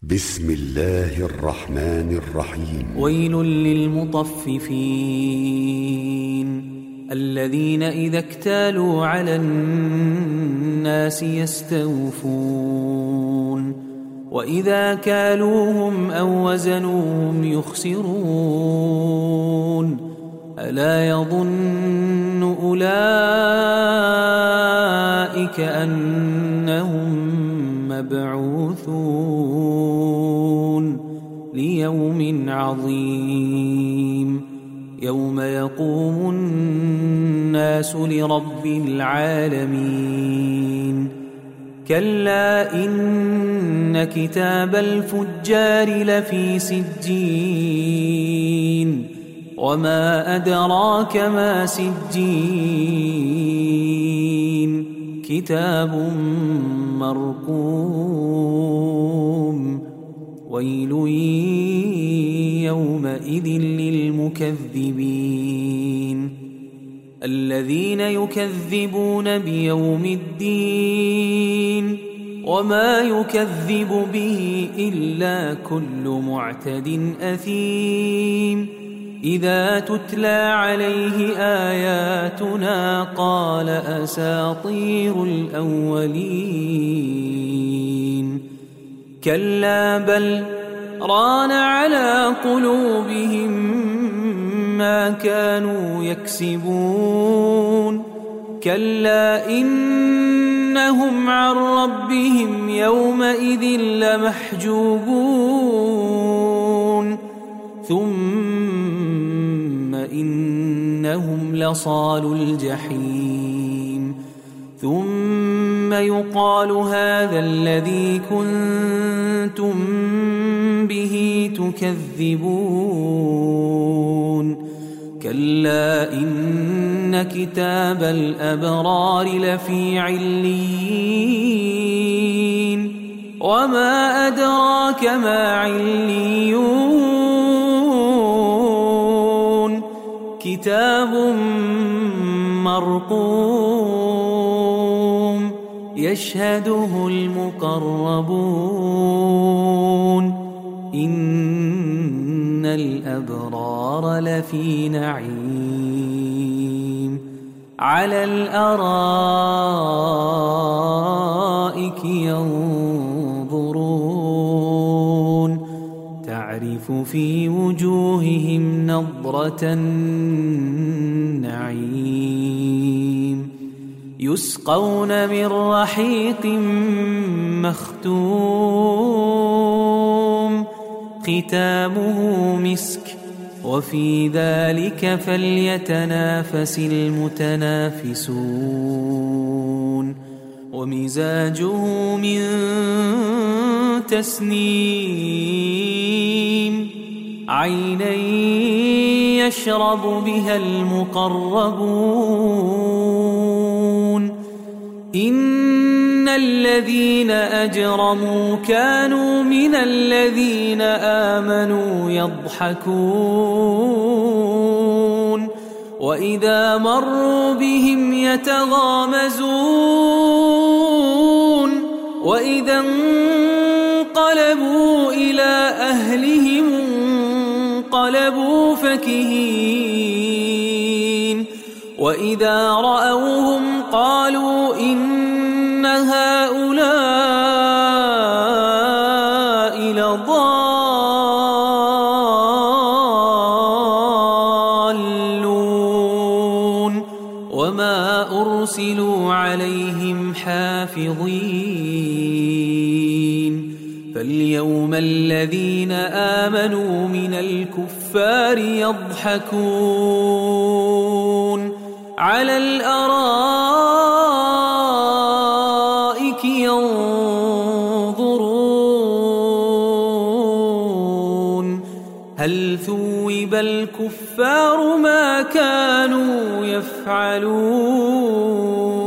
بسم الله الرحمن الرحيم. ويل للمطففين الذين إذا اكتالوا على الناس يستوفون وإذا كالوهم أو وزنوهم يخسرون ألا يظن أولئك أنهم مبعوثون ليوم عظيم يوم يقوم الناس لرب العالمين كلا إن كتاب الفجار لفي سجين وما أدراك ما سجين كتاب مرقوم ويل يومئذ للمكذبين الذين يكذبون بيوم الدين وما يكذب به إلا كل معتد أثيم إذا تتلى عليه آياتنا قال أساطير الأولين كلا بل ران على قلوبهم ما كانوا يكسبون كلا إنهم عن ربهم يومئذ لمحجوبون ثم إنهم لصالو الجحيم ثم يقال هذا الذي كنتم به تكذبون كلا إن كتاب الأبرار لفي عليين وما أدراك ما عليون كتاب مرقوم يشهده المقربون إن الأبرار لفي نعيم على الأرائك ينظرون تعرف في وجوههم نضرة النعيم يسقون من رحيق مختوم ختامه مسك وفي ذلك فليتنافس المتنافسون ومزاجه من تسنيم عينا يشرب بها المقربون إن الذين أجرموا كانوا من الذين آمنوا يضحكون وإذا مروا بهم يتغامزون وإذا انقلبوا إلى أهلهم انقلبوا فكهين وإذا رأوهم قالوا إن هؤلاء لضالون وما أرسلوا عليهم حافظين فاليوم الذين آمنوا من الكفار يضحكون على الأرائك ينظرون هل ثوب الكفار ما كانوا يفعلون